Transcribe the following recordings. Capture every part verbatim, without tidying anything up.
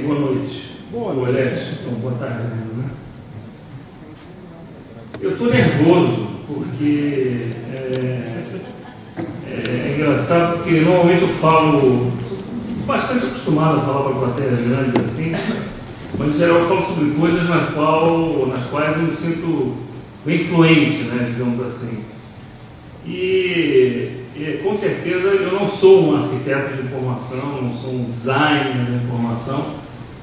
boa noite. Boa noite. Então, boa tarde, né? Eu estou nervoso porque é, é, é engraçado, porque normalmente eu falo, bastante acostumado a falar para plateias grandes assim, mas em geral eu falo sobre coisas nas, qual, nas quais eu me sinto bem fluente, né, digamos assim. E, e com certeza eu não sou um arquiteto de informação, não sou um designer de informação.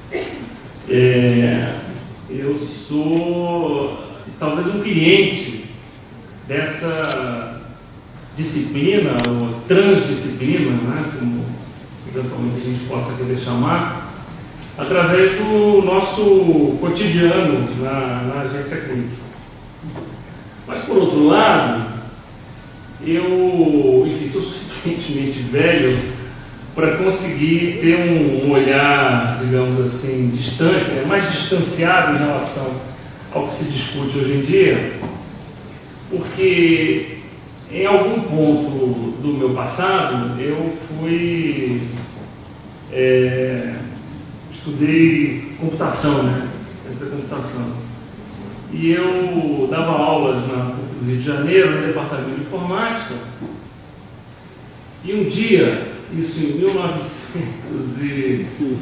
É, eu sou talvez um cliente dessa disciplina, ou transdisciplina, né, como eventualmente a gente possa querer chamar, através do nosso cotidiano na, na agência clínica. Mas, por outro lado, eu, enfim, sou suficientemente velho para conseguir ter um olhar, digamos assim, distante, mais distanciado em relação ao que se discute hoje em dia, porque em algum ponto do meu passado eu fui é, estudei computação, né? Ciência da computação, e eu dava aulas na no Rio de Janeiro, no departamento de informática, e um dia, isso em mil novecentos e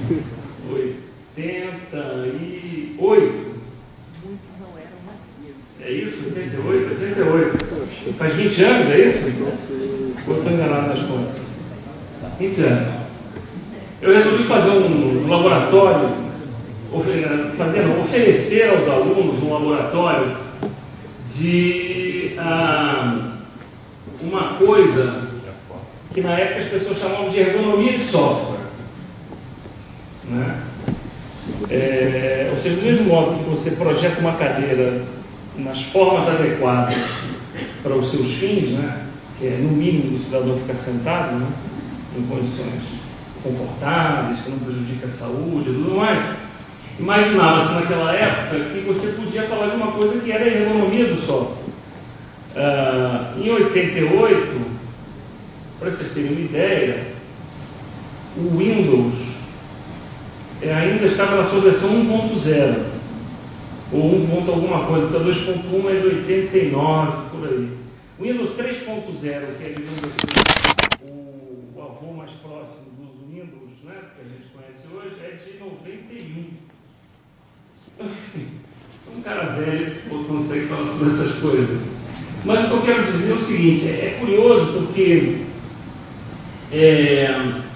oitenta e oito, muitos não eram nascidos. É isso? oitenta e oito? oitenta e oito. Faz vinte anos, é isso? Ou estou enganado nas contas? vinte anos. Eu resolvi fazer um laboratório, fazer, não, oferecer aos alunos um laboratório de ah, uma coisa que na época as pessoas chamavam de ergonomia de software, né? É, ou seja, do mesmo modo que você projeta uma cadeira nas formas adequadas para os seus fins, né, que é no mínimo o cidadão ficar sentado, né, em condições confortáveis, que não prejudica a saúde e tudo mais, imaginava-se naquela época que você podia falar de uma coisa que era a ergonomia do software. Uh, em oitenta e oito, para vocês terem uma ideia, o Windows ainda estava na sua versão um ponto zero, ou um ponto alguma coisa, porque a dois ponto um é de oitenta e nove, por aí. O Windows três ponto zero, que é, digamos assim, o, o avô mais próximo dos Windows, né, que a gente conhece hoje, é de noventa e um. Enfim, sou um cara velho que consegue falar sobre essas coisas. Mas o que eu quero dizer é o seguinte, é, é curioso porque é,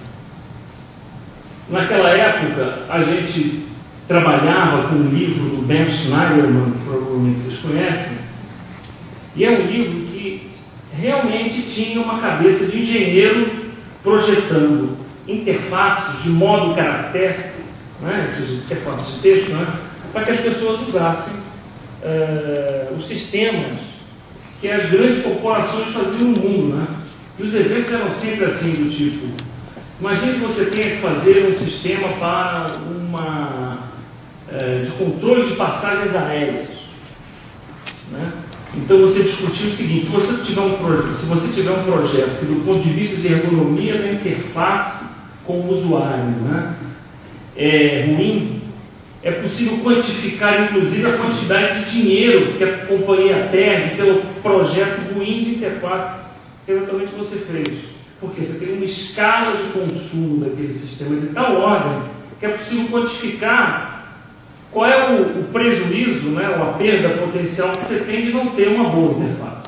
naquela época a gente trabalhava com um livro do Ben Schneiderman, que provavelmente vocês conhecem, e é um livro que realmente tinha uma cabeça de engenheiro projetando interfaces de modo caractere, né, essas interfaces de texto, né, para que as pessoas usassem uh, os sistemas que as grandes corporações faziam no mundo, né? E os exemplos eram sempre assim, do tipo, imagine que você tenha que fazer um sistema para uma uh, de controle de passagens aéreas, né? Então você discutiu o seguinte: se você tiver um projeto, se você tiver um projeto que, do ponto de vista de ergonomia da interface com o usuário, né, é ruim, é possível quantificar, inclusive, a quantidade de dinheiro que a companhia perde pelo projeto ruim de interface que eventualmente você fez. Porque você tem uma escala de consumo daquele sistema de tal ordem que é possível quantificar qual é o, o prejuízo, né, ou a perda potencial que você tem de não ter uma boa interface.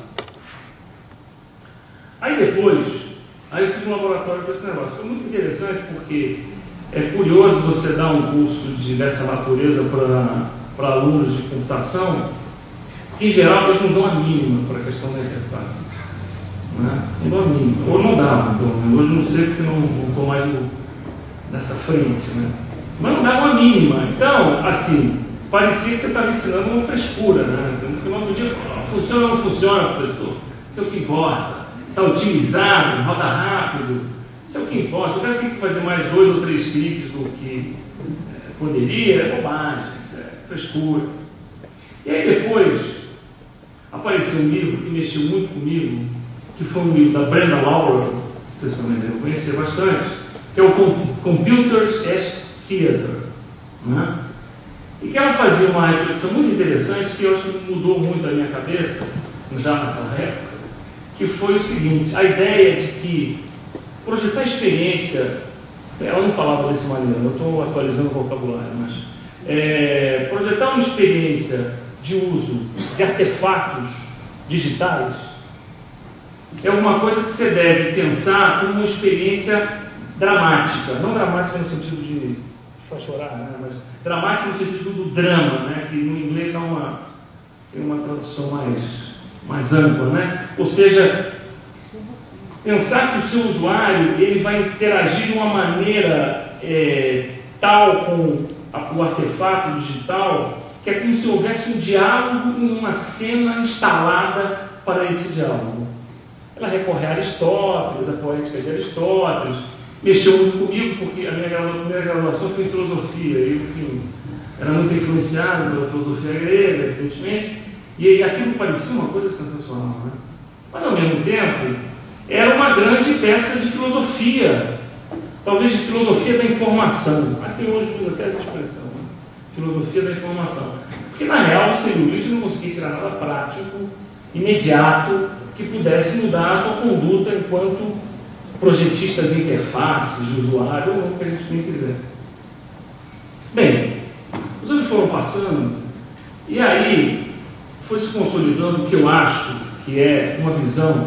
Aí depois, aí eu fiz um laboratório para esse negócio. Foi muito interessante porque é curioso você dar um curso de, dessa natureza para alunos de computação, que em geral eles não dão a mínima para a questão da interface. Né? Não dão a mínima. Ou não davam, então. Hoje não sei porque não estou mais no, nessa frente. Né? Mas não davam a mínima. Então, assim, parecia que você estava ensinando uma frescura. Né? No final do dia, funciona ou não funciona, professor? Isso é o que importa. Está otimizado, roda rápido. Isso é o que importa. Se o cara tem que fazer mais dois ou três cliques do que é, poderia, é bobagem, isso é frescura. E aí depois apareceu um livro que mexeu muito comigo, que foi um livro da Brenda Laurel, vocês também devem conhecer bastante, que é o Computers as Theater, né? E que ela fazia uma reflexão muito interessante, que eu acho que mudou muito a minha cabeça, já naquela época, que foi o seguinte: a ideia de que projetar experiência, ela não falava desse maneira, eu estou atualizando o vocabulário, mas é, projetar uma experiência de uso de artefatos digitais é alguma coisa que você deve pensar como uma experiência dramática, não dramática no sentido de, de faz chorar, né? Mas dramática no sentido do drama, né? Que no inglês dá uma, tem uma tradução mais, mais ampla, né? Ou seja, pensar que o seu usuário ele vai interagir de uma maneira é, tal com a, o artefato digital, que é como se houvesse um diálogo em uma cena instalada para esse diálogo. Ela recorre a Aristóteles, a poética de Aristóteles, mexeu muito comigo, porque a minha primeira graduação foi em filosofia, e enfim, era muito influenciado pela filosofia grega, evidentemente, e aquilo parecia uma coisa sensacional, né? Mas ao mesmo tempo, era uma grande peça de filosofia, talvez de filosofia da informação. Aqui hoje usa até essa expressão, né? Filosofia da informação. Porque na real o civilista não conseguia tirar nada prático, imediato, que pudesse mudar a sua conduta enquanto projetista de interfaces, de usuário, ou o que a gente bem quiser. Bem, os anos foram passando, e aí foi se consolidando o que eu acho que é uma visão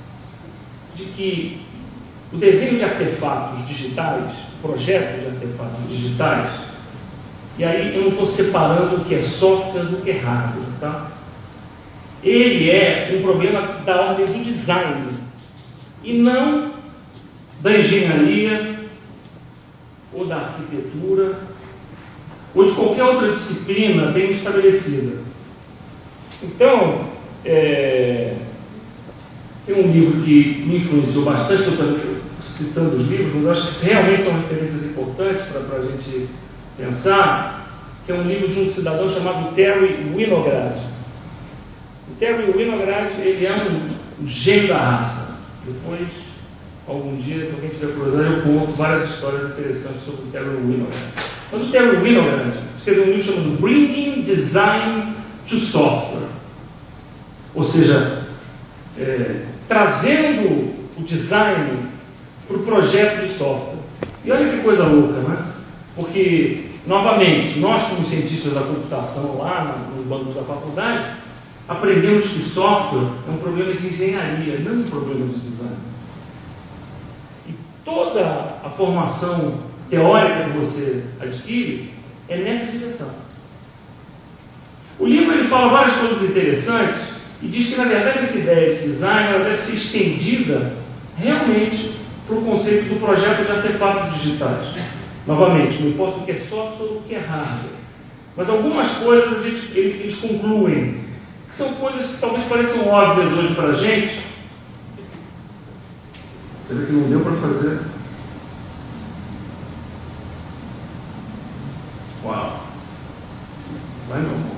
de que o desenho de artefatos digitais, projeto de artefatos digitais, e aí eu não estou separando o que é software do que é hardware, tá? Ele é um problema da ordem do design, e não da engenharia, ou da arquitetura, ou de qualquer outra disciplina bem estabelecida. Então, é, tem um livro que me influenciou bastante, estou citando os livros, mas acho que realmente são referências importantes para a gente pensar, que é um livro de um cidadão chamado Terry Winograd. O Terry Winograd, ele é um, um gênio da raça. Depois, algum dia, se alguém tiver curiosidade, eu conto várias histórias interessantes sobre o Terry Winograd. Mas o Terry Winograd escreveu um livro chamado Bringing Design to Software. Ou seja, é, trazendo o design para o projeto de software. E olha que coisa louca, né? Porque, novamente, nós como cientistas da computação lá nos bancos da faculdade, aprendemos que software é um problema de engenharia, não um problema de design. E toda a formação teórica que você adquire é nessa direção. O livro ele fala várias coisas interessantes e diz que, na verdade, essa ideia de design ela deve ser estendida realmente para o conceito do projeto de artefatos digitais. Novamente, não importa o que é software ou o que é hardware. Mas algumas coisas eles, eles concluem que são coisas que talvez pareçam óbvias hoje para a gente. Você vê que não deu para fazer. Uau! Vai não.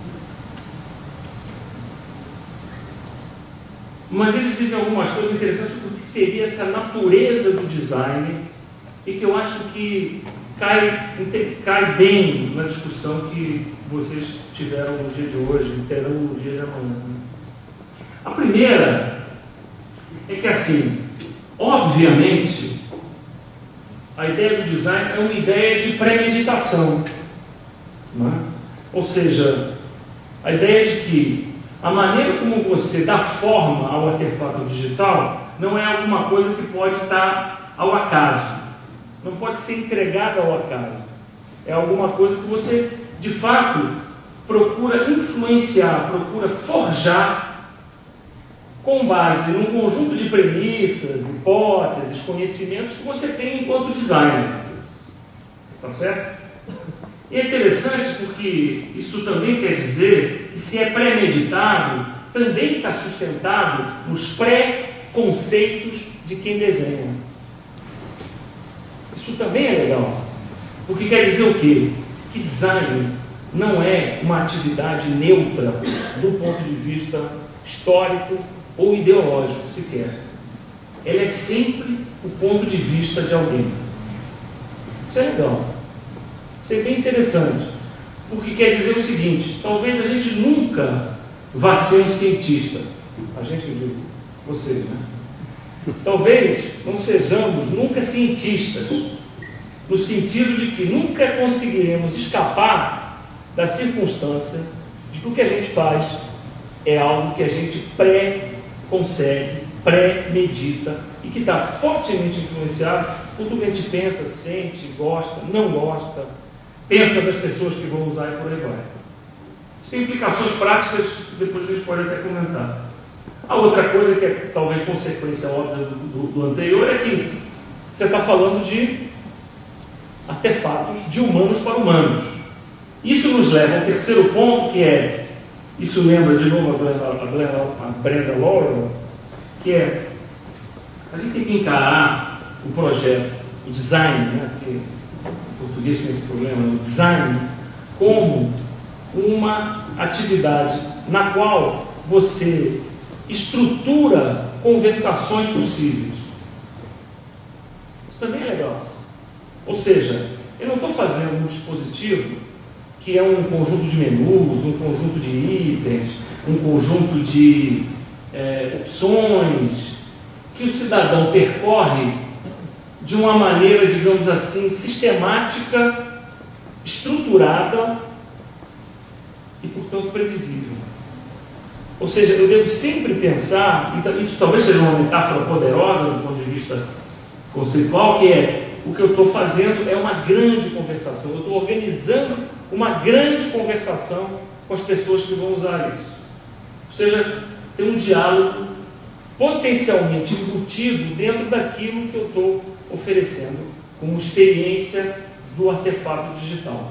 Mas eles dizem algumas coisas interessantes sobre o que seria essa natureza do design e que eu acho que cai, cai bem na discussão que vocês tiveram no dia de hoje e terão no dia de amanhã. A primeira é que, assim, obviamente, a ideia do design é uma ideia de premeditação, não é? Ou seja, a ideia de que a maneira como você dá forma ao artefato digital não é alguma coisa que pode estar ao acaso, não pode ser entregada ao acaso. É alguma coisa que você, de fato, procura influenciar, procura forjar com base num conjunto de premissas, hipóteses, conhecimentos que você tem enquanto designer. Tá certo? E é interessante porque isso também quer dizer que, se é premeditado, também está sustentado nos pré-conceitos de quem desenha. Isso também é legal. Porque quer dizer o quê? Que design não é uma atividade neutra do ponto de vista histórico ou ideológico sequer. Ela é sempre o ponto de vista de alguém. Isso é legal. Isso é bem interessante, porque quer dizer o seguinte: talvez a gente nunca vá ser um cientista. A gente, eu digo, vocês, né? Talvez não sejamos nunca cientistas, no sentido de que nunca conseguiremos escapar da circunstância de que o que a gente faz é algo que a gente pré-consegue, pré-medita e que está fortemente influenciado por tudo que a gente pensa, sente, gosta, não gosta, pensa das pessoas que vão usar e por aí vai. Isso tem implicações práticas que depois a gente pode até comentar. A outra coisa que é talvez consequência óbvia do, do, do anterior é que você está falando de artefatos de humanos para humanos. Isso nos leva ao terceiro ponto, que é, isso lembra de novo a Brenda, a Brenda, a Brenda Laurel, que é, a gente tem que encarar o projeto, o design, né, porque o português tem esse problema, o design, como uma atividade na qual você estrutura conversações possíveis. Isso também é legal. Ou seja, eu não estou fazendo um dispositivo que é um conjunto de menus, um conjunto de itens, um conjunto de é, opções, que o cidadão percorre de uma maneira, digamos assim, sistemática, estruturada e, portanto, previsível. Ou seja, eu devo sempre pensar, e isso talvez seja uma metáfora poderosa do ponto de vista conceitual, que é, o que eu estou fazendo é uma grande conversação, eu estou organizando uma grande conversação com as pessoas que vão usar isso. Ou seja, tem um diálogo potencialmente embutido dentro daquilo que eu estou oferecendo como experiência do artefato digital.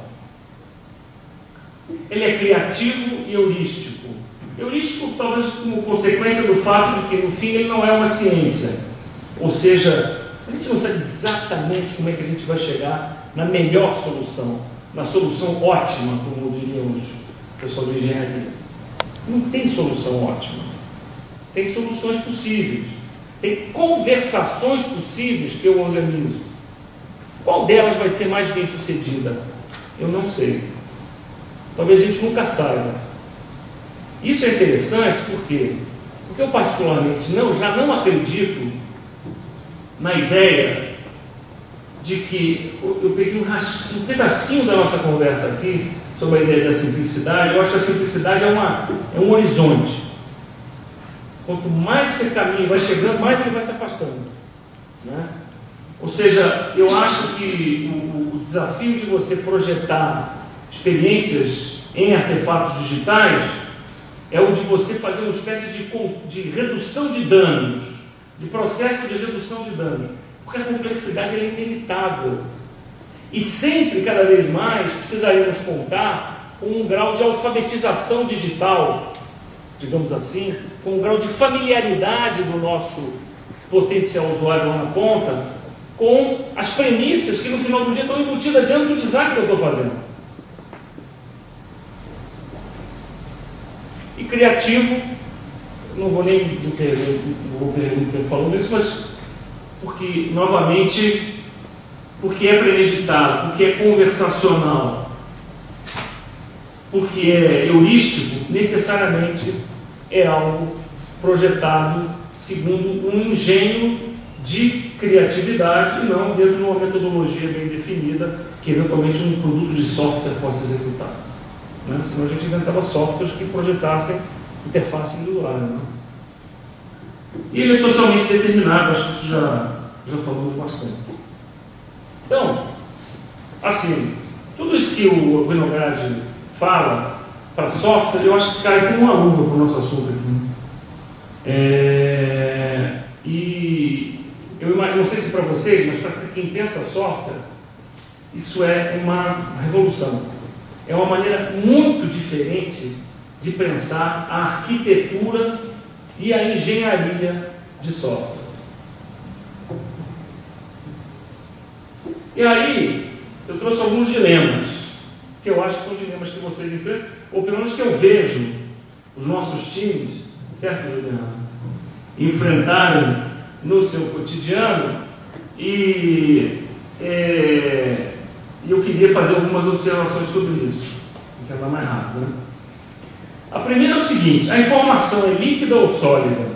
Ele é criativo e heurístico. Heurístico talvez como consequência do fato de que no fim ele não é uma ciência. Ou seja, a gente não sabe exatamente como é que a gente vai chegar na melhor solução, na solução ótima, como diriam os pessoal de engenharia. Não tem solução ótima. Tem soluções possíveis. Tem conversações possíveis que eu organizo. Qual delas vai ser mais bem sucedida? Eu não sei. Talvez a gente nunca saiba. Isso é interessante porque, porque eu particularmente não, já não acredito na ideia de que eu peguei um, um pedacinho da nossa conversa aqui sobre a ideia da simplicidade. Eu acho que a simplicidade é, uma, é um horizonte. Quanto mais você caminha, vai chegando, mais ele vai se afastando, né? Ou seja, eu acho que o, o desafio de você projetar experiências em artefatos digitais é o de você fazer uma espécie de, de redução de danos, de processo de redução de danos, porque a complexidade é inevitável. E sempre, cada vez mais, precisaríamos contar com um grau de alfabetização digital, digamos assim, com um grau de familiaridade do nosso potencial usuário lá na ponta, com as premissas que no final do dia estão embutidas dentro do design que eu estou fazendo. E criativo, não vou nem ter, não vou ter falando isso, mas porque, novamente, porque é premeditado, porque é conversacional, porque é heurístico, necessariamente é algo projetado segundo um engenho de criatividade e não dentro de uma metodologia bem definida que eventualmente um produto de software possa executar, né? Senão a gente inventava softwares que projetassem interface do usuário, né? E ele é socialmente determinado, acho que isso já, já falamos bastante. Então, assim, tudo isso que o Winograd fala para software, eu acho que cai como uma luva para o nosso assunto aqui, né? É, e eu não sei se para vocês, mas para quem pensa software, isso é uma revolução. É uma maneira muito diferente de pensar a arquitetura e a engenharia de software. E aí, eu trouxe alguns dilemas, que eu acho que são dilemas que vocês enfrentam, ou pelo menos que eu vejo os nossos times, certo, Juliana, enfrentarem no seu cotidiano, e, é, E eu queria fazer algumas observações sobre isso. Vou tentar mais rápido, né? A primeira é o seguinte: a informação é líquida ou sólida?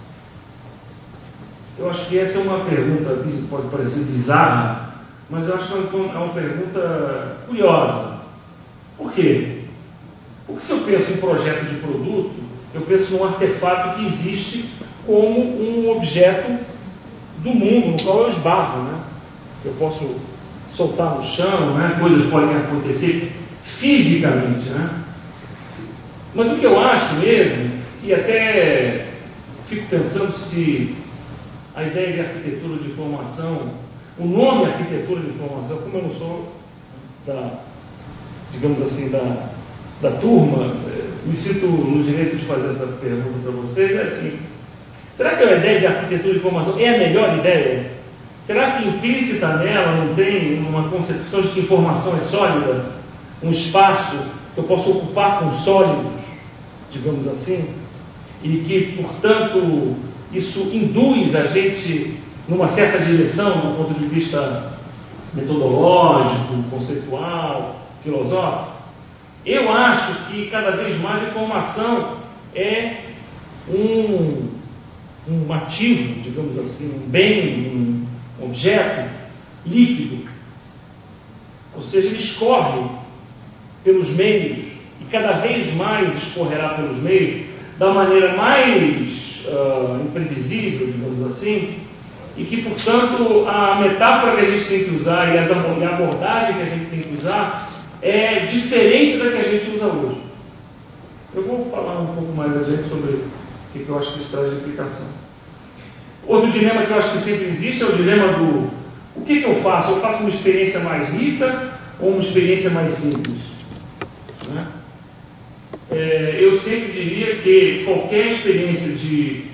Eu acho que essa é uma pergunta que pode parecer bizarra, mas eu acho que é uma pergunta curiosa. Por quê? Porque se eu penso em projeto de produto, eu penso num artefato que existe como um objeto do mundo, no qual eu esbarro, né? Eu posso soltar no chão, né? Coisas podem acontecer fisicamente, né? Mas o que eu acho mesmo, e até fico pensando se a ideia de arquitetura de informação, o nome arquitetura de informação, como eu não sou da, digamos assim, da, da turma, me sinto no direito de fazer essa pergunta para vocês, é assim: será que a ideia de arquitetura de informação é a melhor ideia? Será que implícita nela não tem uma concepção de que informação é sólida? Um espaço que eu posso ocupar com sólidos, digamos assim, e que, portanto, isso induz a gente numa certa direção, do ponto de vista metodológico, conceitual, filosófico? Eu acho que cada vez mais a informação é um, um ativo, digamos assim, um bem, um objeto líquido. Ou seja, ele escorre pelos meios, e cada vez mais escorrerá pelos meios, da maneira mais uh, imprevisível, digamos assim, e que, portanto, a metáfora que a gente tem que usar e a abordagem que a gente tem que usar é diferente da que a gente usa hoje. Eu vou falar um pouco mais adiante sobre o que eu acho que isso traz de implicação. Outro dilema que eu acho que sempre existe é o dilema do: o que, que eu faço? Eu faço uma experiência mais rica ou uma experiência mais simples? Né? É, eu sempre diria que qualquer experiência de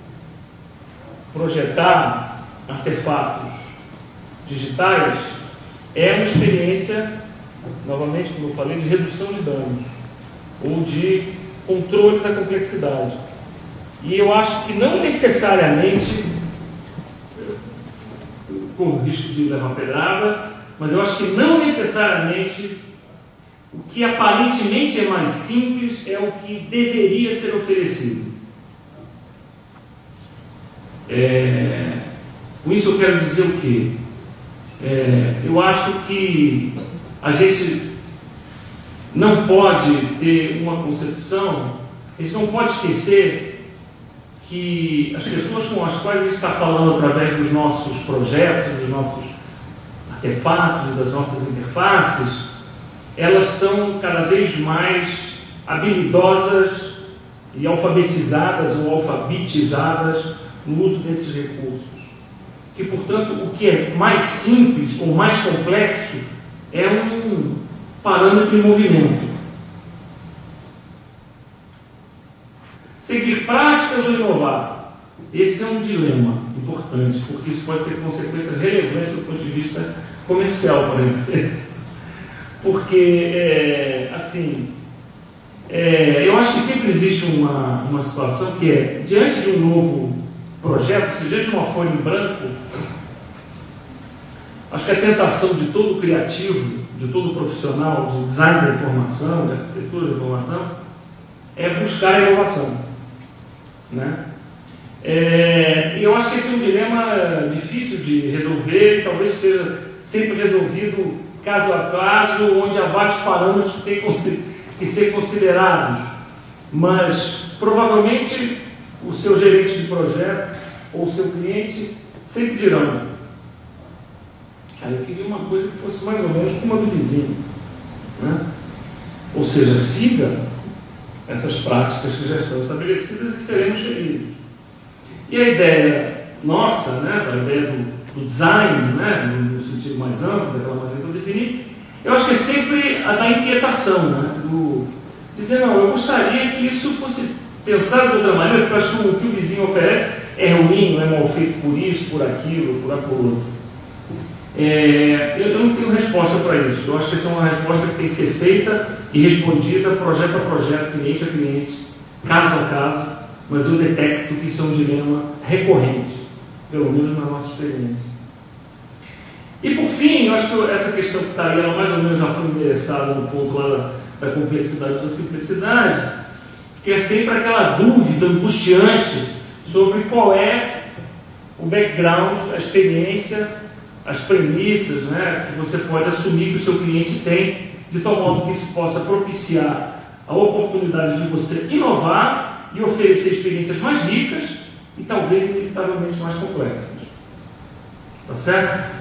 projetar artefatos digitais é uma experiência, novamente, como eu falei, de redução de danos ou de controle da complexidade. E eu acho que não necessariamente, com o risco de levar pedrada, mas eu acho que não necessariamente o que aparentemente é mais simples é o que deveria ser oferecido. É, com isso eu quero dizer o quê? É, eu acho que a gente não pode ter uma concepção, a gente não pode esquecer que as pessoas com as quais a gente está falando através dos nossos projetos, dos nossos artefatos, das nossas interfaces, elas são cada vez mais habilidosas e alfabetizadas ou alfabetizadas no uso desses recursos. Que, portanto, o que é mais simples ou mais complexo é um parâmetro em movimento. Seguir práticas ou inovar? Esse é um dilema importante, porque isso pode ter consequências relevantes do ponto de vista comercial para a empresa. Porque, é, assim, é, eu acho que sempre existe uma, uma situação que é, diante de um novo projeto, se diante de uma folha em branco, acho que a tentação de todo criativo, de todo profissional de design da informação, de arquitetura da informação, é buscar a inovação. Né? É, e eu acho que esse é um dilema difícil de resolver, e talvez seja sempre resolvido caso a caso, onde há vários parâmetros que têm que ser considerados. Mas, provavelmente, o seu gerente de projeto ou o seu cliente sempre dirão: ah, eu queria uma coisa que fosse mais ou menos como a do vizinho. Né? Ou seja, siga essas práticas que já estão estabelecidas e seremos felizes. E a ideia nossa, né, a ideia do, do design, né, no sentido mais amplo, daquela maneira que eu defini, eu acho que é sempre a da inquietação, né, do dizer: não, eu gostaria que isso fosse pensado de outra maneira, porque eu acho que o que o vizinho oferece é ruim, não é mal feito por isso, por aquilo, por aquilo outro. É, eu, eu não tenho resposta para isso. Eu acho que essa é uma resposta que tem que ser feita e respondida projeto a projeto, cliente a cliente, caso a caso, mas eu detecto que isso é um dilema recorrente, pelo menos na nossa experiência. E por fim, eu acho que essa questão que está aí, ela mais ou menos já foi endereçada no ponto lá da, da complexidade e da simplicidade, que é sempre aquela dúvida angustiante sobre qual é o background, a experiência, as premissas, né, que você pode assumir que o seu cliente tem, de tal modo que isso possa propiciar a oportunidade de você inovar e oferecer experiências mais ricas e talvez inevitavelmente mais complexas. Tá certo?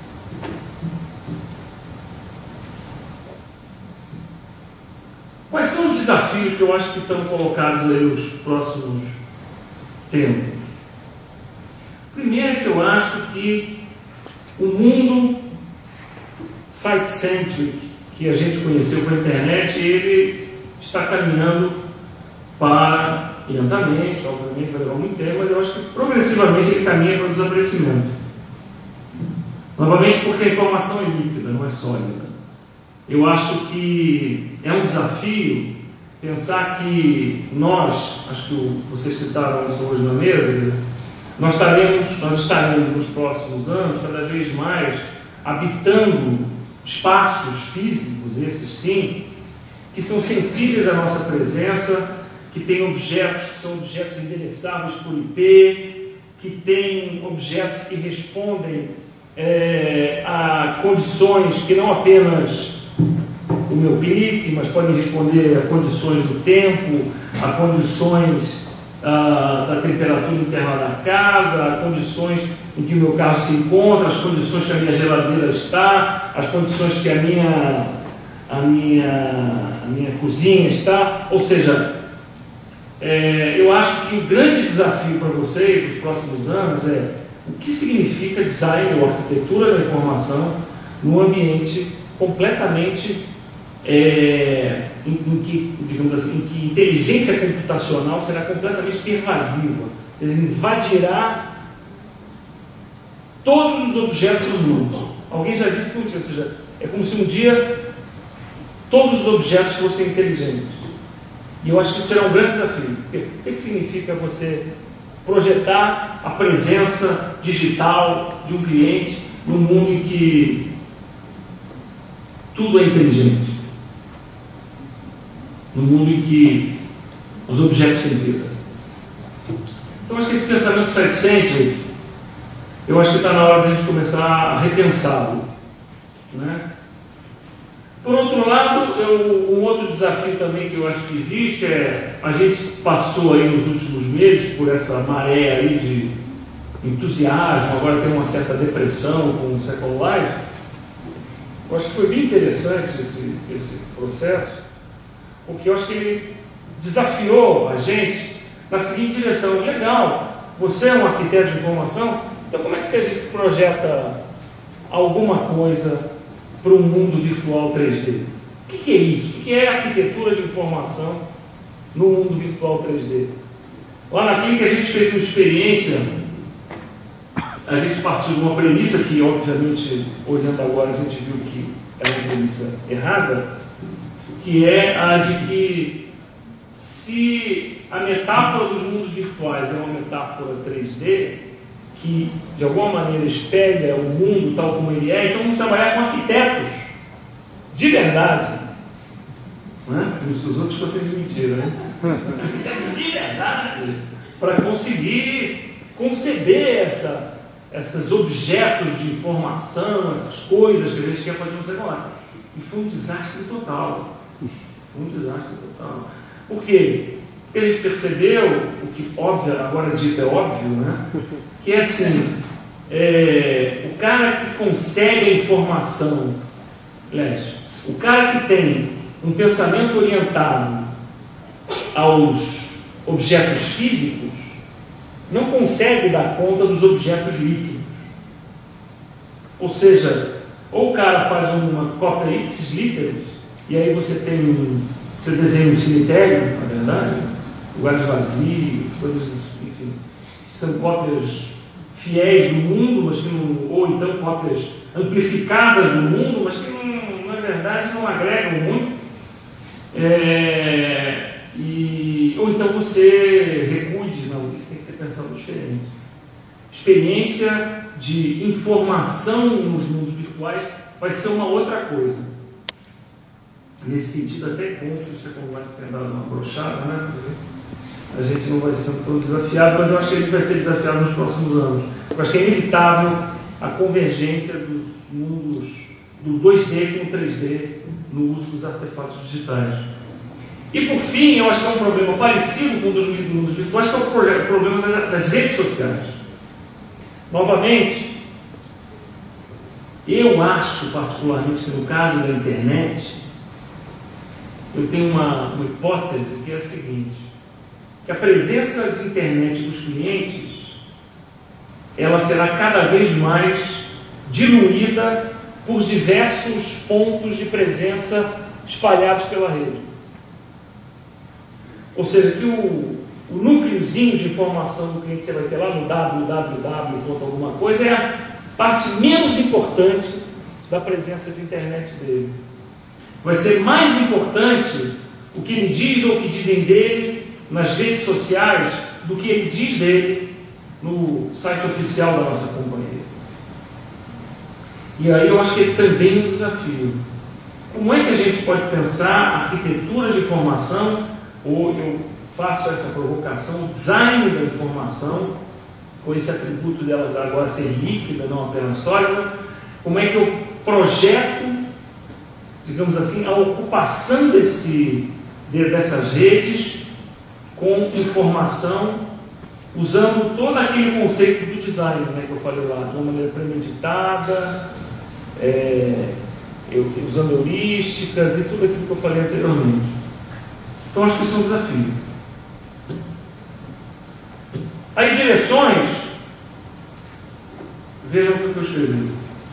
Quais são os desafios que eu acho que estão colocados aí nos próximos tempos? Primeiro é que eu acho que o mundo site-centric que a gente conheceu pela internet, ele está caminhando para, lentamente, obviamente vai levar muito tempo, mas eu acho que progressivamente ele caminha para o desaparecimento. Novamente porque a informação é líquida, não é sólida. Eu acho que é um desafio pensar que nós, acho que vocês citaram isso hoje na mesa, nós estaremos, nós estaremos nos próximos anos cada vez mais habitando espaços físicos, esses sim, que são sensíveis à nossa presença, que têm objetos que são objetos endereçáveis por I P, que têm objetos que respondem é, a condições que não apenas o meu clique, mas podem responder a condições do tempo, a condições ah, da temperatura interna da casa, a condições em que o meu carro se encontra, as condições que a minha geladeira está, as condições que a minha, a minha, a minha cozinha está. Ou seja, é, eu acho que o grande desafio para vocês nos próximos anos é o que significa design ou arquitetura da informação num ambiente completamente é, em, em, que, digamos assim, em que inteligência computacional será completamente pervasiva, quer dizer, invadirá todos os objetos do mundo. Alguém já disse que um dia, ou seja, é como se um dia todos os objetos fossem inteligentes. E eu acho que isso será um grande desafio. O que, que significa você projetar a presença digital de um cliente num mundo em que tudo é inteligente? Num mundo em que os objetos têm vida. Então, acho que esse pensamento site-centric, eu acho que está na hora de a gente começar a repensá-lo, né? Por outro lado, eu, um outro desafio também que eu acho que existe é, a gente passou aí nos últimos meses por essa maré aí de entusiasmo, agora tem uma certa depressão com o Second Life. Eu acho que foi bem interessante esse, esse processo, porque eu acho que ele desafiou a gente na seguinte direção: legal, você é um arquiteto de informação, então como é que você projeta alguma coisa para um mundo virtual três D? O que, que é isso? O que é arquitetura de informação no mundo virtual três D? Lá na clínica a gente fez uma experiência, a gente partiu de uma premissa que, obviamente, olhando agora, a gente viu que é uma premissa errada, que é a de que se a metáfora dos mundos virtuais é uma metáfora três D, que de alguma maneira espelha o mundo tal como ele é, então vamos trabalhar com arquitetos de verdade, né? Como se os outros fossem de mentira, né? Arquitetos de verdade, para conseguir conceber essa, esses objetos de informação, essas coisas que a gente quer fazer no celular. E foi um desastre total. Foi um desastre total. Por quê? Porque a gente percebeu, o que óbvio, agora dito é óbvio, né? Que é assim, é, o cara que consegue a informação, aliás, o cara que tem um pensamento orientado aos objetos físicos, não consegue dar conta dos objetos líquidos. Ou seja, ou o cara faz uma cópia ipsis literis, e aí você tem um, você desenha um cemitério, na verdade, lugares vazios, coisas, enfim, que são cópias fiéis do mundo, mas que não, ou então cópias amplificadas do mundo, mas que não, na verdade não agregam muito. É, e, ou então você recua e diz, não, isso tem que ser pensado diferente. Experiência de informação nos mundos virtuais vai ser uma outra coisa. Nesse sentido, até bom que você vai ter dado uma brochada, né? A gente não vai ser tão desafiado, mas eu acho que a gente vai ser desafiado nos próximos anos. Eu acho que é inevitável a convergência dos mundos do dois D com o três D no uso dos artefatos digitais. E por fim, eu acho que é um problema parecido com o dos mundos virtuais, que é o problema das redes sociais. Novamente, eu acho particularmente que no caso da internet, eu tenho uma, uma hipótese que é a seguinte, que a presença de internet dos clientes, ela será cada vez mais diluída por diversos pontos de presença espalhados pela rede. Ou seja, que o, o núcleozinho de informação do cliente que você vai ter lá no www ponto alguma coisa é a parte menos importante da presença de internet dele. Vai ser mais importante o que ele diz ou o que dizem dele nas redes sociais do que ele diz dele no site oficial da nossa companhia. E aí eu acho que é também um desafio. Como é que a gente pode pensar arquitetura de informação, ou eu faço essa provocação, design da informação, com esse atributo dela agora ser líquida, não apenas sólida, como é que eu projeto, digamos assim, a ocupação desse, dessas redes com informação, usando todo aquele conceito do design, né, que eu falei lá, de uma maneira premeditada, é, eu, usando heurísticas e tudo aquilo que eu falei anteriormente. Então, acho que isso é um desafio. Aí, direções, vejam o que eu escrevi.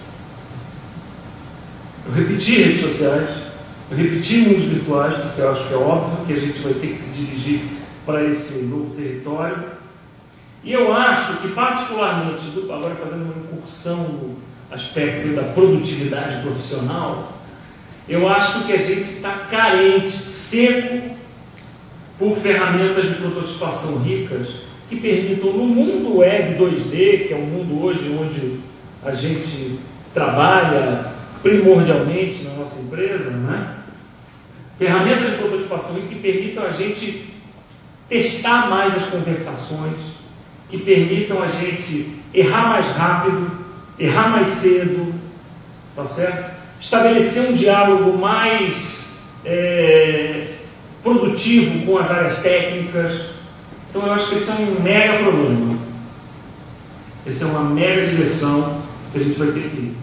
Eu repeti redes sociais, eu repeti mundos virtuais, porque eu acho que é óbvio que a gente vai ter que se dirigir para esse novo território. E eu acho que, particularmente, agora fazendo uma incursão no aspecto da produtividade profissional, eu acho que a gente está carente, seco, por ferramentas de prototipação ricas que permitam, no mundo web dois D, que é o mundo hoje onde a gente trabalha primordialmente na nossa empresa, né? Ferramentas de prototipação rica que permitam a gente testar mais as conversações, que permitam a gente errar mais rápido, errar mais cedo, tá certo? Estabelecer um diálogo mais é, produtivo com as áreas técnicas. Então eu acho que esse é um mega problema. Essa é uma mega direção que a gente vai ter que ir.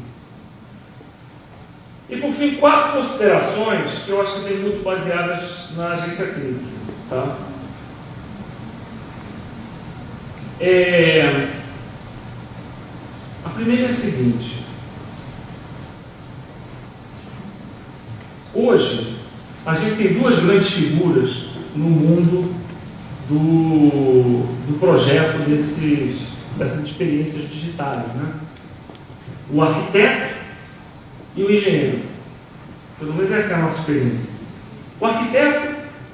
E por fim, quatro considerações que eu acho que tem muito baseadas na agência clínica. Tá? É... A primeira é a seguinte. Hoje, a gente tem duas grandes figuras no mundo do, do projeto desses, dessas experiências digitais, né? O arquiteto e o engenheiro. Pelo menos essa é a nossa experiência. O arquiteto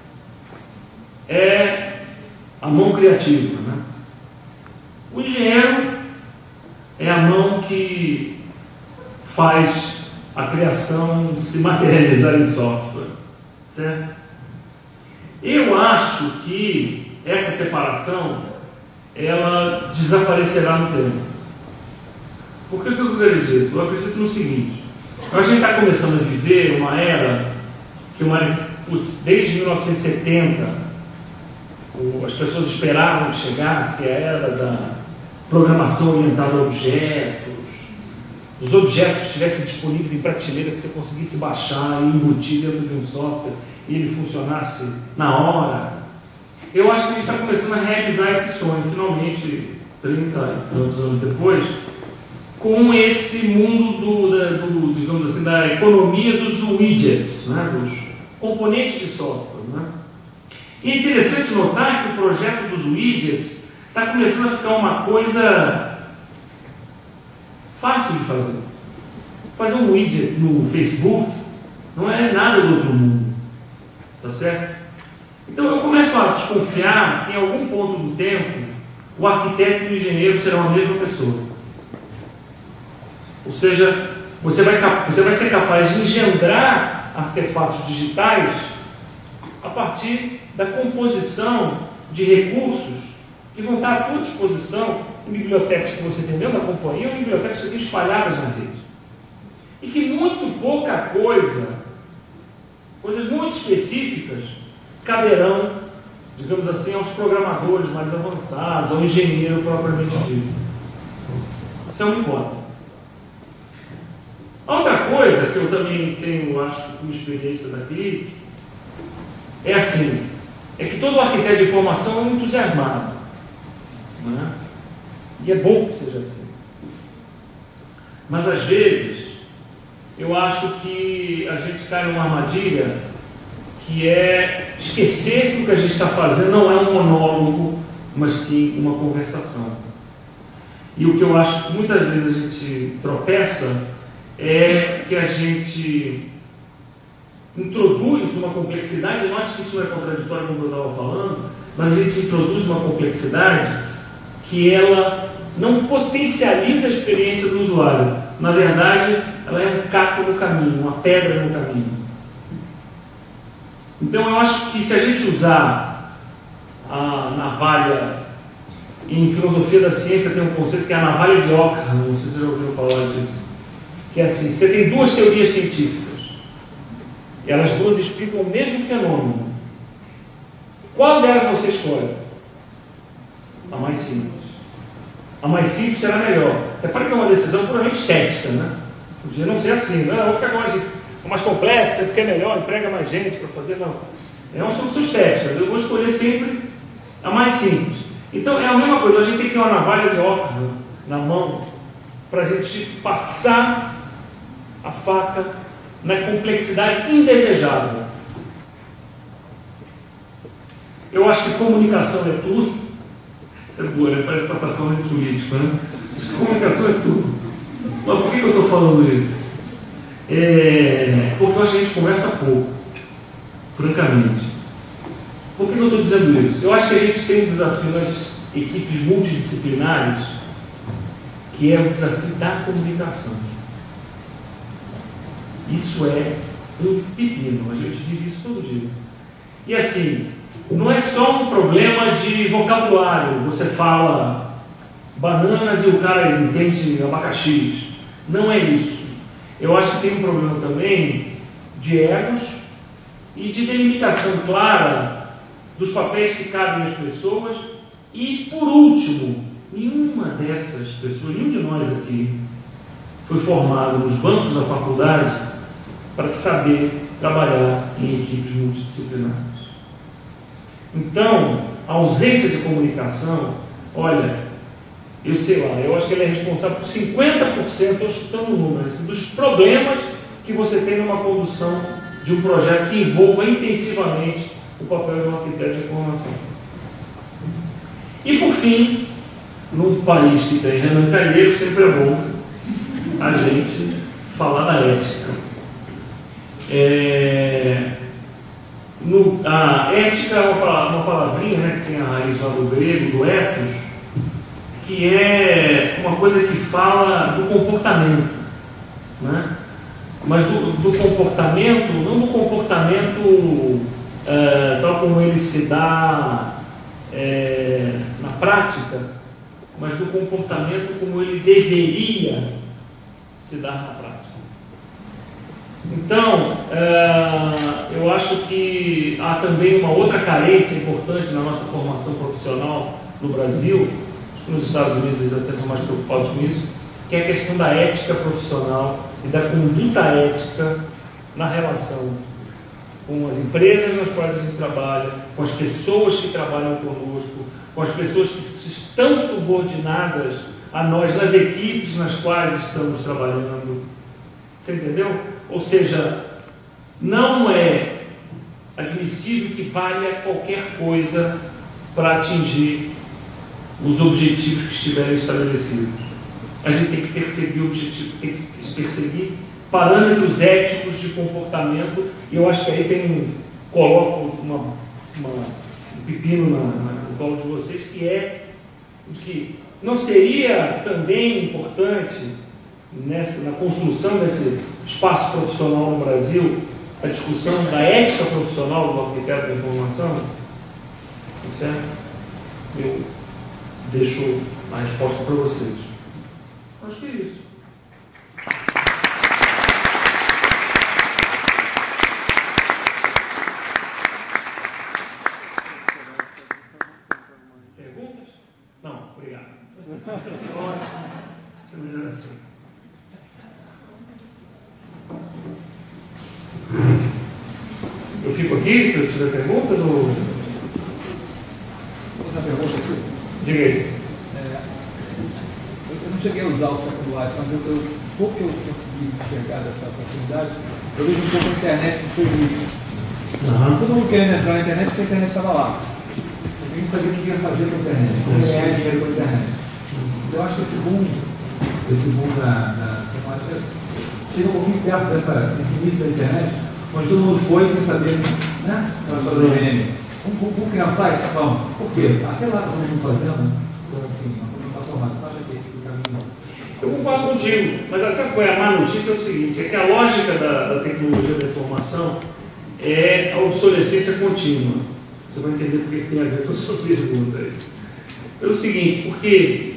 é a mão criativa, né? O engenheiro é a mão que faz a criação se materializar em software, certo? Eu acho que essa separação ela desaparecerá no tempo. Por que que eu acredito? Eu acredito no seguinte: a gente está começando a viver uma era que uma, putz, desde mil novecentos e setenta o, as pessoas esperavam que chegasse, que é a era da programação orientada a objetos, os objetos que estivessem disponíveis em prateleira, que você conseguisse baixar e embutir dentro de um software e ele funcionasse na hora. Eu acho que a gente está começando a realizar esse sonho, finalmente, trinta e tantos anos depois, com esse mundo do, da, do, digamos assim, da economia dos widgets, né, dos componentes de software. Né? E é interessante notar que o projeto dos widgets está começando a ficar uma coisa fácil de fazer. Fazer um widget no Facebook não é nada do outro mundo, tá certo? Então eu começo a desconfiar que em algum ponto do tempo o arquiteto e o engenheiro serão a mesma pessoa. Ou seja, você vai, você vai ser capaz de engendrar artefatos digitais a partir da composição de recursos que vão estar à tua disposição em bibliotecas que você tem dentro da companhia ou em bibliotecas que você tem espalhadas na rede. E que muito pouca coisa, coisas muito específicas, caberão, digamos assim, aos programadores mais avançados, ao engenheiro propriamente dito. Isso é uma hipótese. Outra coisa que eu também tenho, acho, como experiência da Clique, é assim, é que todo arquiteto de informação é um entusiasmado. Não é? E é bom que seja assim. Mas às vezes, eu acho que a gente cai numa armadilha que é esquecer que o que a gente está fazendo não é um monólogo, mas sim uma conversação. E o que eu acho que muitas vezes a gente tropeça é que a gente introduz uma complexidade, note que isso não é contraditório com o que eu estava falando, mas a gente introduz uma complexidade que ela não potencializa a experiência do usuário. Na verdade, ela é um caco no caminho, uma pedra no caminho. Então eu acho que se a gente usar a navalha, em filosofia da ciência tem um conceito que é a navalha de Ockham, não sei se você já ouviu falar disso, que é assim, você tem duas teorias científicas, elas duas explicam o mesmo fenômeno. Qual delas você escolhe? A mais simples. A mais simples será melhor. É para que é uma decisão puramente estética, né? Podia não ser assim, não, eu vou ficar com mais, com mais complexa, porque é melhor, emprega mais gente para fazer, não. É uma solução estética, eu vou escolher sempre a mais simples. Então é a mesma coisa, a gente tem que ter uma navalha de Ockham na mão para a gente passar a faca na complexidade indesejável. Eu acho que comunicação é tudo. Isso é boa, né? Parece plataforma de político, né? Comunicação é tudo. Mas por que eu estou falando isso? É... Porque eu acho que a gente conversa pouco, francamente. Por que eu estou dizendo isso? Eu acho que a gente tem um desafio nas equipes multidisciplinares, que é o desafio da comunicação. Isso é um pepino, a gente vive isso todo dia. E assim, não é só um problema de vocabulário, você fala bananas e o cara entende abacaxis. Não é isso. Eu acho que tem um problema também de egos e de delimitação clara dos papéis que cabem às pessoas. E, por último, nenhuma dessas pessoas, nenhum de nós aqui, foi formado nos bancos da faculdade para saber trabalhar em equipes multidisciplinares. Então, a ausência de comunicação, olha, eu sei lá, eu acho que ele é responsável por cinquenta por cento, estou chutando o número, assim, dos problemas que você tem numa condução de um projeto que envolva intensivamente o papel de um arquiteto de informação. E por fim, num país que tem Renan Calheiros, sempre é bom a gente falar da ética. É, no, a ética é uma, uma palavrinha, né, que tem a raiz lá do grego, do ethos, que é uma coisa que fala do comportamento, né? Mas do, do comportamento, não do comportamento é, tal como ele se dá é, na prática, mas do comportamento como ele deveria se dar na prática. Então, é, eu acho que há também uma outra carência importante na nossa formação profissional no Brasil, nos Estados Unidos eles até são mais preocupados com isso, que é a questão da ética profissional e da conduta ética na relação com as empresas nas quais a gente trabalha, com as pessoas que trabalham conosco, com as pessoas que estão subordinadas a nós nas equipes nas quais estamos trabalhando. Você entendeu? Ou seja, não é admissível que valha qualquer coisa para atingir os objetivos que estiverem estabelecidos. A gente tem que perseguir o objetivo, tem que perseguir parâmetros éticos de comportamento, e eu acho que aí tem um, coloco uma, uma, um pepino na, na, no colo de vocês, que é de que não seria também importante nessa, na construção desse espaço profissional no Brasil, a discussão da ética profissional do arquiteto da informação, certo? Eu deixo a resposta para vocês. Acho que é isso. Perguntas? Não, obrigado. Ótimo. Melhor assim. Eu fico aqui se eu tiver perguntas ou. Vou fazer uma pergunta aqui. Diga aí. É, eu não cheguei a usar o Second Life, mas eu, eu, pouco que eu consegui enxergar dessa oportunidade, eu vejo um pouco a internet no serviço. Uhum. Todo mundo querendo entrar na internet porque a internet estava lá. Ninguém sabia o que ia fazer com a internet, como ganhar dinheiro com a internet. Então eu acho que esse boom, esse boom na, na informática chega um pouquinho perto dessa, desse início da internet, onde todo mundo foi sem saber, né? Aquela história do I B M. Vamos, vamos criar um site? Vamos. Por quê? Ah, sei lá, como a gente fazendo. Enfim, não está formado. Só acha que o caminho. Eu concordo contigo, mas sabe qual é a má notícia? É o seguinte, é que a lógica da, da tecnologia da informação é a obsolescência contínua. Você vai entender por que tem a ver com a sua pergunta aí. Pelo seguinte, porque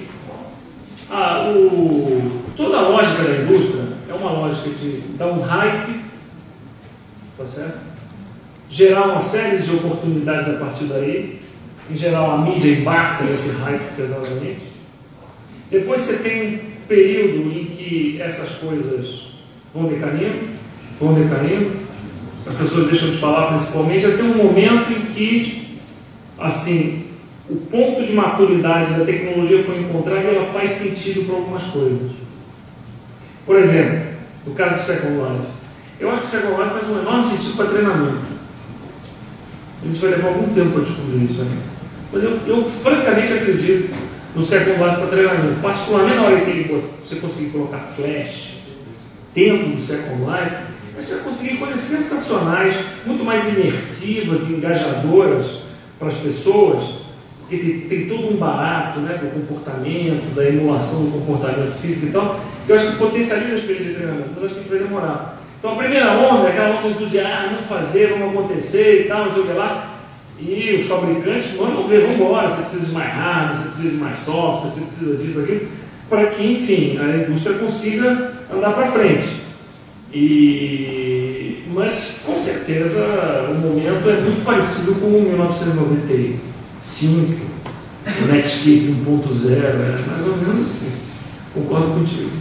a, o, toda a lógica da indústria é uma lógica de dar um hype, tá certo? Gerar uma série de oportunidades a partir daí. Em geral, a mídia embarca nesse hype pesadamente. Depois você tem um período em que essas coisas vão decaindo, vão decaindo, as pessoas deixam de falar principalmente, até um momento em que, assim, o ponto de maturidade da tecnologia foi encontrado e ela faz sentido para algumas coisas. Por exemplo, no caso do Second Life, eu acho que o Second Life faz um enorme sentido para treinamento. A gente vai levar algum tempo para descobrir isso ainda. Mas eu, eu francamente acredito no Second Life para treinamento. Particularmente na hora que ele, você conseguir colocar flash dentro do Second Life, você vai conseguir coisas sensacionais, muito mais imersivas e engajadoras para as pessoas, porque tem, tem todo um barato, né, do comportamento, da emulação do comportamento físico e tal, que eu acho que potencializa a experiência de treinamento. Então, eu acho que a gente vai demorar. Então, a primeira onda é aquela onda entusiasta, vamos fazer, vamos acontecer e tal, não sei o que lá. E os fabricantes mandam ver, vamos embora, você precisa de mais hardware, você precisa de mais software, você precisa disso, aquilo, para que, enfim, a indústria consiga andar para frente. E... Mas, com certeza, o momento é muito parecido com o mil novecentos e noventa e cinco, o Netscape um ponto zero, é mais ou menos isso. Concordo contigo.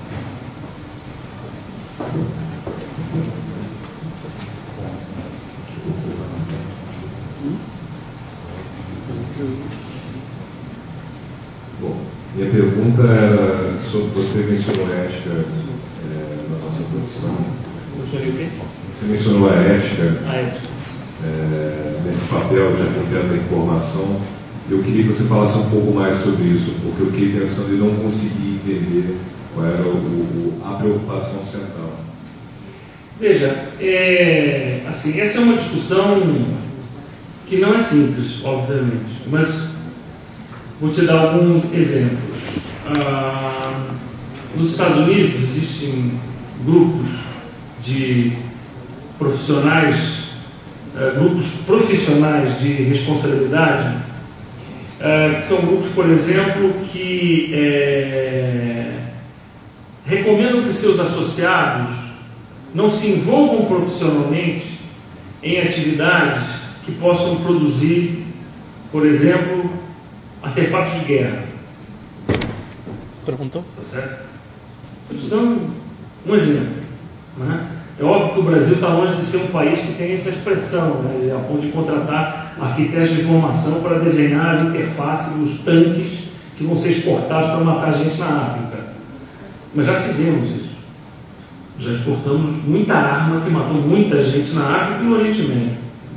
Bom, minha pergunta era sobre, você mencionou a ética é, na nossa profissão. Você mencionou a ética, A ética. É, nesse papel de arquiteto da informação. Eu queria que você falasse um pouco mais sobre isso, porque eu fiquei pensando e não consegui entender qual era o, o, a preocupação central. Veja, é, assim, essa é uma discussão que não é simples, obviamente, mas vou te dar alguns exemplos. Ah, nos Estados Unidos existem grupos de profissionais, ah, grupos profissionais de responsabilidade, ah, que são grupos, por exemplo, que é, recomendam que seus associados não se envolvam profissionalmente em atividades que possam produzir, por exemplo, artefatos de guerra. Perguntou? Tá certo? Estou te dando um exemplo. Né? É óbvio que o Brasil está longe de ser um país que tem essa expressão, né? A ponto de contratar arquitetos de informação para desenhar a interface dos tanques que vão ser exportados para matar gente na África. Mas já fizemos isso. Já exportamos muita arma que matou muita gente na África e no Oriente Médio.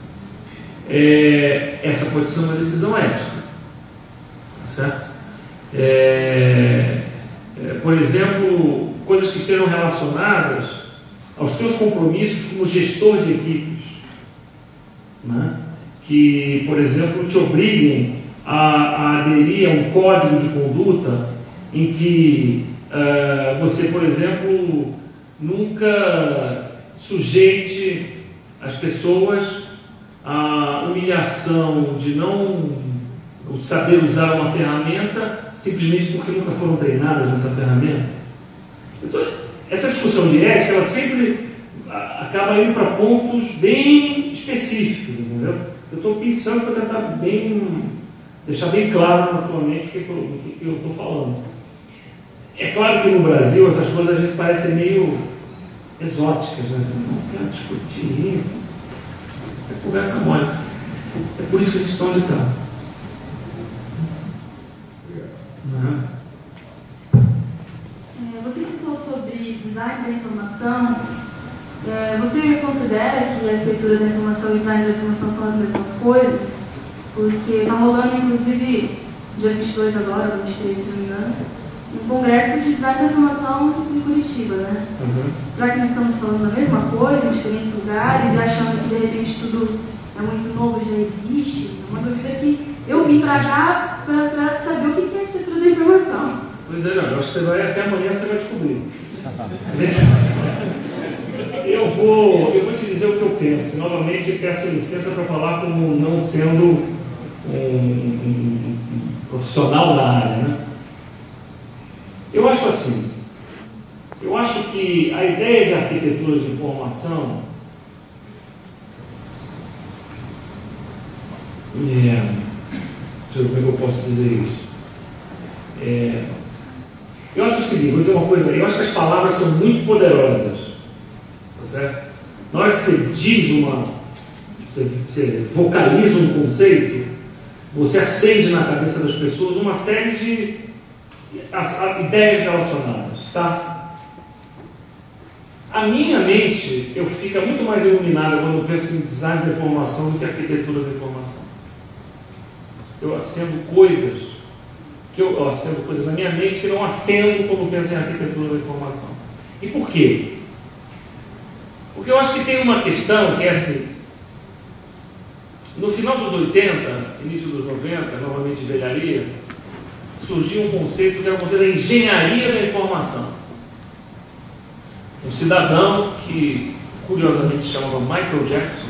É, essa pode ser uma decisão ética. Certo? É, é, por exemplo, coisas que estejam relacionadas aos teus compromissos como gestor de equipes, né? Que, por exemplo, te obriguem a, a aderir a um código de conduta em que uh, você, por exemplo, nunca sujeite as pessoas à humilhação de não saber usar uma ferramenta simplesmente porque nunca foram treinadas nessa ferramenta. Então, essa discussão de ética, ela sempre acaba indo para pontos bem específicos, entendeu? Eu estou pensando para tentar bem, deixar bem claro na tua mente o que, o que eu estou falando. É claro que no Brasil essas coisas às vezes parecem meio exóticas, né? Você não quer discutir isso, isso é conversa mole. É por isso que eles estão onde estão. Uhum. Você citou sobre design da informação. Você considera que a arquitetura da informação e o design da informação são as mesmas coisas? Porque está rolando, inclusive, dia vinte e dois agora, vinte e três, se não me engano, um congresso de design da informação em Curitiba, né? Uhum. Será que nós estamos falando da mesma coisa, em diferentes lugares, e achando que, de repente, tudo é muito novo, já existe? É uma dúvida que eu vim para cá para saber o que é arquitetura da informação. Pois é, não, eu acho que você vai, até amanhã você vai descobrir. Eu vou, eu vou te dizer o que eu penso. Novamente, peço licença para falar como não sendo um, um, um profissional da área, né? Eu acho assim, eu acho que a ideia de arquitetura de informação é, deixa eu ver como é que eu posso dizer isso. É, eu acho o seguinte, vou dizer uma coisa, eu acho que as palavras são muito poderosas, tá certo? Na hora que você diz uma, você, você vocaliza um conceito, você acende na cabeça das pessoas uma série de as, as ideias relacionadas, tá? A minha mente, eu fica muito mais iluminada quando eu penso em design da informação do que arquitetura da informação. Eu acendo coisas que eu, eu acendo coisas na minha mente que não acendo quando penso em arquitetura da informação. E por quê? Porque eu acho que tem uma questão que é assim, no final dos oitenta, início dos noventa, novamente velharia, surgiu um conceito que era o conceito da engenharia da informação. Um cidadão que, curiosamente, se chamava Michael Jackson,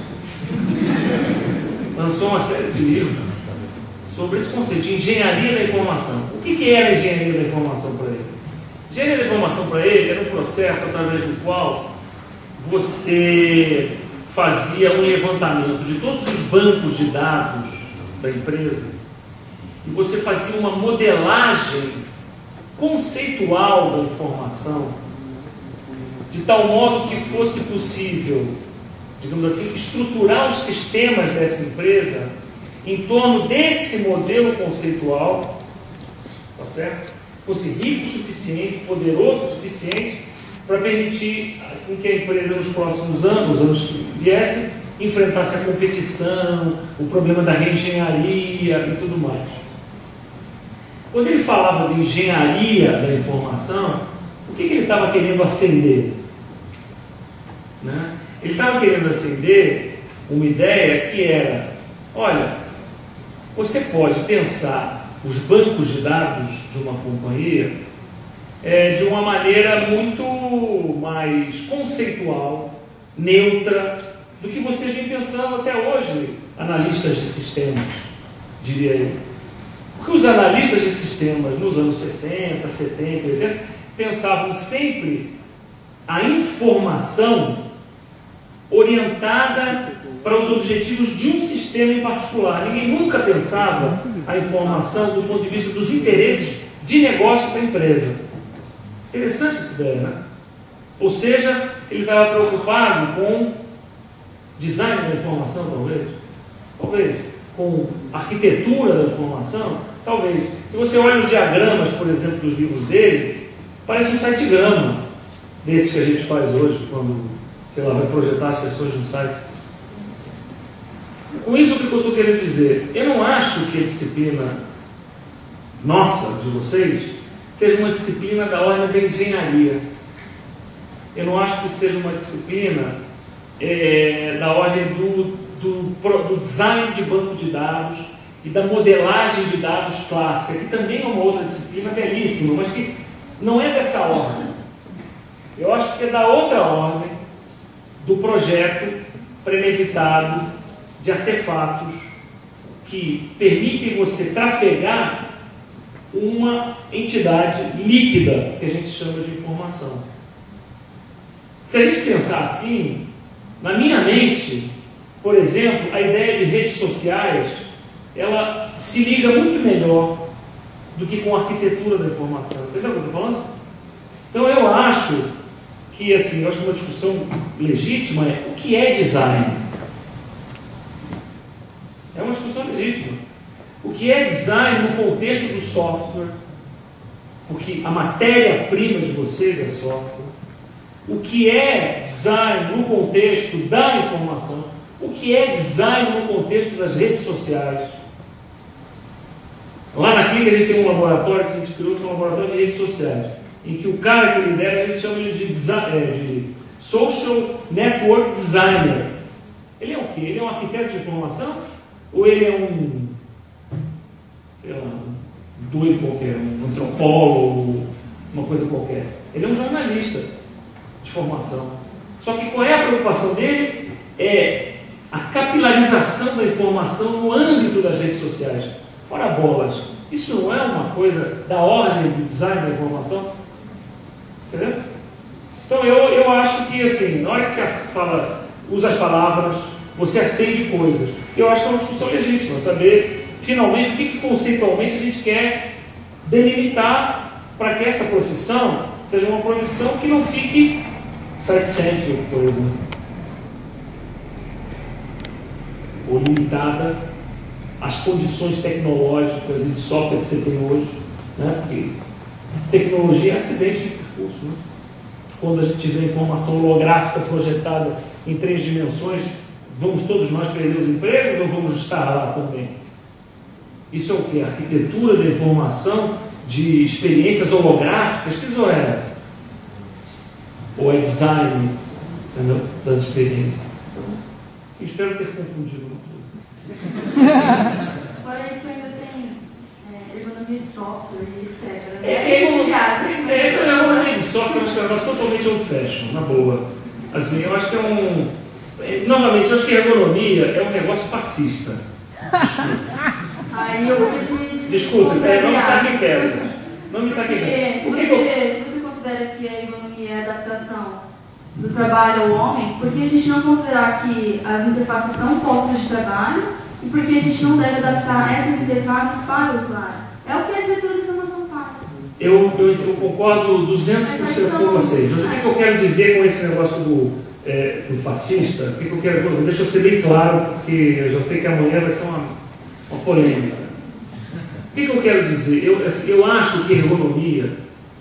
lançou uma série de livros sobre esse conceito de engenharia da informação. O que, que era a engenharia da informação para ele? Engenharia da informação para ele era um processo através do qual você fazia um levantamento de todos os bancos de dados da empresa e você fazia uma modelagem conceitual da informação de tal modo que fosse possível, digamos assim, estruturar os sistemas dessa empresa em torno desse modelo conceitual, tá certo? Fosse rico o suficiente, poderoso o suficiente para permitir que a empresa nos próximos anos, os anos que viessem, enfrentasse a competição, o problema da reengenharia e tudo mais. Quando ele falava de engenharia da informação, o que, que ele estava querendo acender? Né? Ele estava querendo acender uma ideia que era, olha, você pode pensar os bancos de dados de uma companhia é, de uma maneira muito mais conceitual, neutra, do que você vem pensando até hoje, analistas de sistemas, diria eu. Porque os analistas de sistemas nos anos sessenta, setenta, oitenta, pensavam sempre a informação orientada para os objetivos de um sistema em particular. Ninguém nunca pensava a informação do ponto de vista dos interesses de negócio da empresa. Interessante essa ideia, né? Ou seja, ele estava preocupado com design da informação, talvez. Talvez. Com arquitetura da informação, talvez. Se você olha os diagramas, por exemplo, dos livros dele, parece um sitegrama desses que a gente faz hoje, quando, sei lá, vai projetar as seções de um site. Com isso, o que eu estou querendo dizer? Eu não acho que a disciplina nossa, de vocês, seja uma disciplina da ordem da engenharia. Eu não acho que seja uma disciplina é, da ordem do, do, do design de banco de dados e da modelagem de dados clássica, que também é uma outra disciplina belíssima, mas que não é dessa ordem. Eu acho que é da outra ordem do projeto premeditado de artefatos que permitem você trafegar uma entidade líquida que a gente chama de informação. Se a gente pensar assim, na minha mente, por exemplo, a ideia de redes sociais, ela se liga muito melhor do que com a arquitetura da informação. Entendeu o que eu estou falando? Então eu acho que, assim, eu acho que uma discussão legítima é o que é design? É uma discussão legítima. O que é design no contexto do software? Porque a matéria-prima de vocês é software. O que é design no contexto da informação? O que é design no contexto das redes sociais? Lá na Clique a gente tem um laboratório que a gente criou, que é um laboratório de redes sociais, em que o cara que lidera, a gente chama ele de, design, de Social Network Designer. Ele é o quê? Ele é um arquiteto de informação? Ou ele é um, sei lá, um doido qualquer, um antropólogo, uma coisa qualquer? Ele é um jornalista de formação. Só que qual é a preocupação dele? É a capilarização da informação no âmbito das redes sociais. Ora bolas, isso não é uma coisa da ordem do design da informação? Entendeu? Então eu, eu acho que, assim, na hora que você fala, usa as palavras, você acende coisas. Eu acho que é uma discussão legítima, saber finalmente o que, que conceitualmente a gente quer delimitar para que essa profissão seja uma profissão que não fique site-centric, por exemplo, ou limitada às condições tecnológicas e de software que você tem hoje, né? Porque tecnologia é acidente de percurso, né? Quando a gente vê informação holográfica projetada em três dimensões, vamos todos nós perder os empregos ou vamos estar lá também? Isso é o que? A arquitetura da informação de experiências holográficas? Que zorra é essa? Ou é design, entendeu? Das experiências? Eu espero ter confundido uma coisa. Fora isso, ainda tem é, ergonomia de software e etcétera. É, é, é, é, ergonomia de software, eu acho que é um negócio totalmente old fashion, na boa. Assim, eu acho que é um... É, novamente, eu acho que a ergonomia é um negócio fascista. Aí eu queria... Desculpa, é, não me taque em pedra. Não me taque em pedra. Se você, se você considera que a ergonomia é a adaptação do trabalho ao homem, por que a gente não considerar que as interfaces são postos de trabalho e por que a gente não deve adaptar essas interfaces para o usuário? É o que a arquitetura de informação faz. Eu, eu, eu concordo duzentos por cento com vocês. Mas o que, que eu quero dizer com esse negócio do, é, do fascista? O que, que eu quero... Deixa eu ser bem claro, porque eu já sei que amanhã vai ser uma, uma polêmica. O que, que eu quero dizer? Eu, assim, eu acho que ergonomia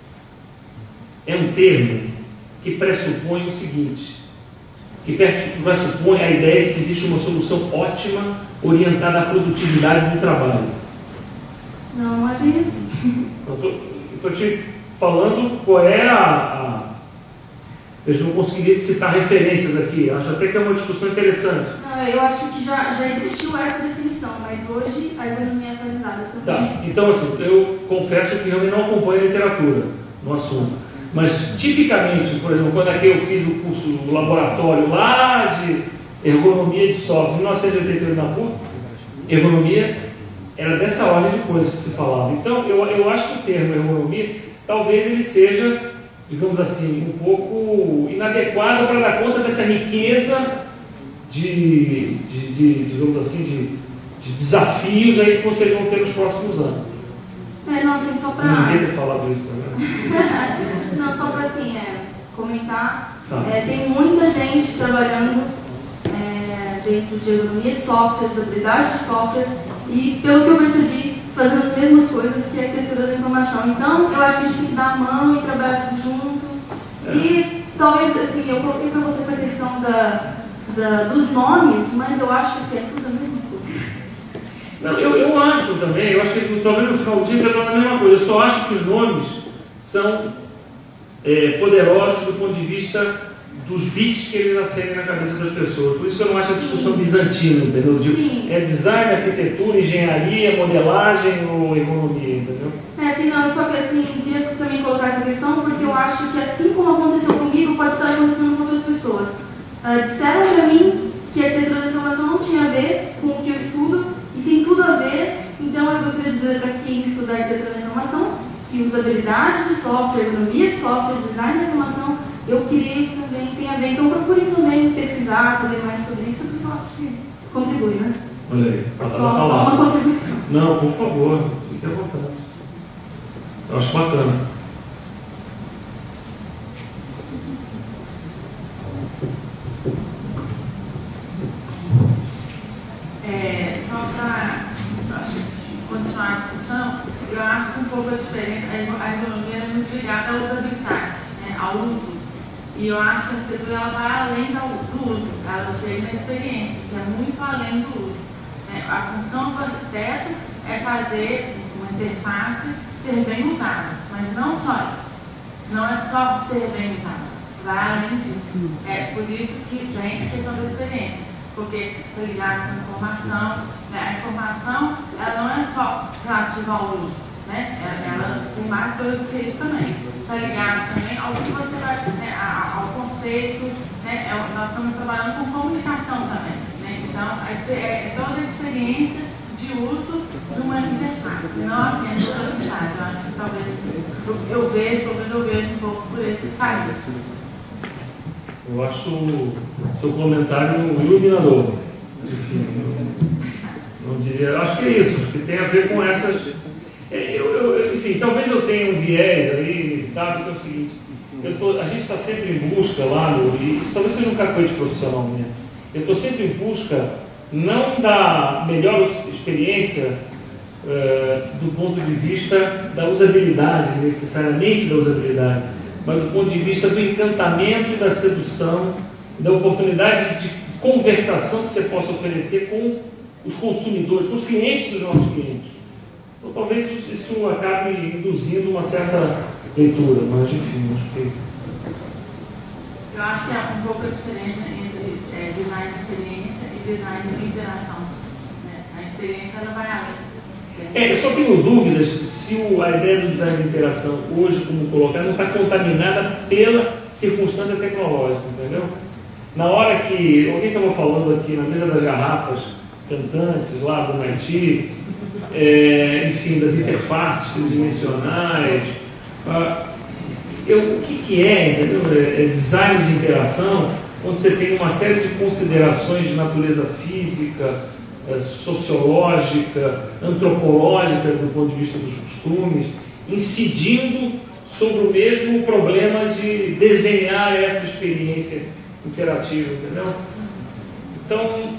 é um termo que pressupõe o seguinte, que pressupõe a ideia de que existe uma solução ótima orientada à produtividade do trabalho. Não, não é bem assim. Eu estou te falando qual é a, a... Eu não consegui citar referências aqui, acho até que é uma discussão interessante. Não, eu acho que já, já existiu essa definição, mas hoje a ergonomia é atualizada também. Tá, então assim, eu confesso que realmente não acompanho a literatura no assunto. Mas, tipicamente, por exemplo, quando aqui eu fiz o curso do laboratório lá de ergonomia de software, em mil novecentos e oitenta e oito na P U C, ergonomia era dessa ordem de coisas que se falava. Então, eu, eu acho que o termo ergonomia, talvez ele seja, digamos assim, um pouco inadequado para dar conta dessa riqueza de, de, de digamos assim, de, de desafios aí que vocês vão ter nos próximos anos. É, não, assim, só para... Não devia ter falado isso também. Não, só para assim, é, comentar, Tá. é, tem muita gente trabalhando é, dentro de ergonomia de software, usabilidade de software e, pelo que eu percebi, fazendo as mesmas coisas que a arquitetura da informação. Então, eu acho que a gente tem que dar a mão e trabalhar tudo junto. É. E talvez, assim, eu coloquei para vocês a questão da, da, dos nomes, mas eu acho que é tudo a mesma coisa. Não, eu, eu acho também, eu acho que talvez no final do dia está a mesma coisa. Eu só acho que os nomes são é, poderosos do ponto de vista dos bits que eles acendem na cabeça das pessoas. Por isso que eu não acho a discussão bizantina, entendeu? De, é design, arquitetura, engenharia, modelagem ou economia, entendeu? É, assim, não, só que assim, queria também colocar colocar essa questão porque eu acho que, assim como aconteceu comigo, pode estar acontecendo com outras pessoas. Uh, disseram para mim que a arquitetura da informação não tinha a ver com o que eu estudo e tem tudo a ver. Então, eu gostaria de dizer para quem estuda arquitetura da informação que usabilidade de software, ergonomia de software, design da informação, eu queria que também tenha a ver. Então, procurem também pesquisar, saber mais sobre isso, porque eu acho que contribui, né? Olha aí, só, só uma contribuição. Não, por favor, fique à vontade. Eu acho bacana. É, só para continuar a discussão, eu acho que um pouco a diferença, a ergonomia é muito ligada à usabilidade, né, ao uso. E eu acho que a arquitetura ela vai além do uso, ela chega na experiência, que é muito além do uso. Né? A função do arquiteto é fazer uma interface ser bem usada, mas não só isso. Não é só ser bem usada, vai além disso. É por isso que vem a questão da experiência, porque está ligado com a informação, né? A informação ela não é só relativa ao uso, né? ela, ela tem mais coisas do que isso também. Está ligado também ao que você vai, né? ao conceito, né? É, nós estamos trabalhando com comunicação também. Né? Então, é, é toda a experiência de uso de uma interface, não apenas a usabilidade. Eu acho que talvez eu vejo, talvez eu vejo um pouco por esse caminho. Eu acho o seu comentário iluminador. Enfim, não, não diria. Eu acho que é isso, acho que tem a ver com essas. Eu, eu, enfim, talvez eu tenha um viés aí inevitável, que é o seguinte: eu tô, a gente está sempre em busca lá, no, e isso talvez seja um cacoete profissional mesmo. Eu estou sempre em busca não da melhor experiência uh, do ponto de vista da usabilidade, necessariamente da usabilidade, mas do ponto de vista do encantamento e da sedução, da oportunidade de conversação que você possa oferecer com os consumidores, com os clientes dos nossos clientes. Então, talvez isso acabe induzindo uma certa leitura, mas enfim, acho que... Eu acho que há um pouco a diferença entre é, design de experiência e design de interação. Né? A experiência ela vai além. É, eu só tenho dúvidas se o, a ideia do design de interação, hoje, como colocar, não está contaminada pela circunstância tecnológica, entendeu? Na hora que alguém estava falando aqui na mesa das garrafas cantantes lá do M I T, é, enfim, das interfaces tridimensionais, ah, eu, o que, que é, entendeu? É, é design de interação, onde você tem uma série de considerações de natureza física, sociológica, antropológica do ponto de vista dos costumes, incidindo sobre o mesmo problema de desenhar essa experiência interativa, entendeu? Então,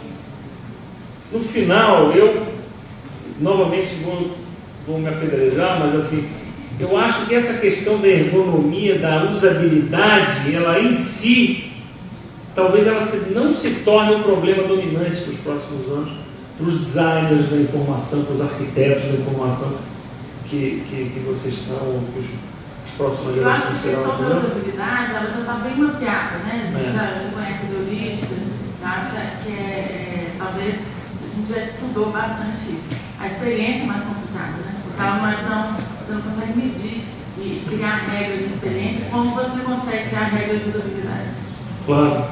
no final, eu novamente vou, vou me apedrejar, mas assim, eu acho que essa questão da ergonomia, da usabilidade, ela em si, talvez ela não se torne um problema dominante nos próximos anos, para os designers da informação, para os arquitetos da informação que, que, que vocês são, que os, as próximas gerações serão. Eu acho que a questão da usabilidade, ela já está bem mapeada, né? A gente já conhece a heurística, acha que é, é, talvez a gente já estudou bastante isso. A experiência é mais complicada, né? Porque ela não é tão, você não consegue medir e criar regras de experiência como você consegue criar regras de usabilidade. Claro.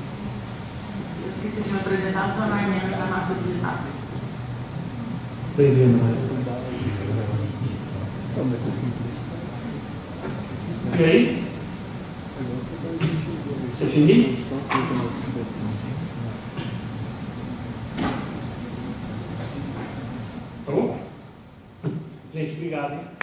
De me apresentar a sua Mariana da mapa digital. Bem-vindo, Mariana. Ok? Você fini? Tá bom? Gente, obrigado, hein?